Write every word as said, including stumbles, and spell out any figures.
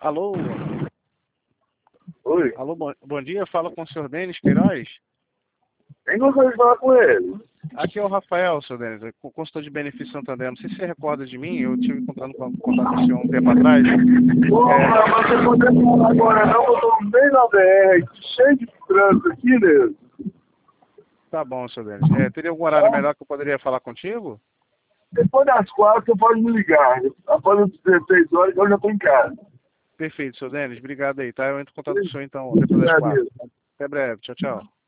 Alô? Oi. Alô, bom, bom dia, fala com o senhor Denis Queiroz. Quem gostaria de falar com ele? Aqui é o Rafael, senhor Denis, consultor de benefício Santander. Não sei se você recorda de mim, eu tive encontrando com contato com o senhor um tempo atrás. Pô, É, mas você pode falar agora não, eu tô bem na B R, cheio de trânsito aqui, né? tá bom, senhor Denis. É, teria algum horário melhor que eu poderia falar contigo? Depois das quatro você pode me ligar. Após as dezesseis horas eu já tô em casa. Perfeito, senhor Denis. Obrigado aí, tá? Eu entro em contato com o senhor então, depois das quatro. Agradeço. Até breve. Tchau, tchau.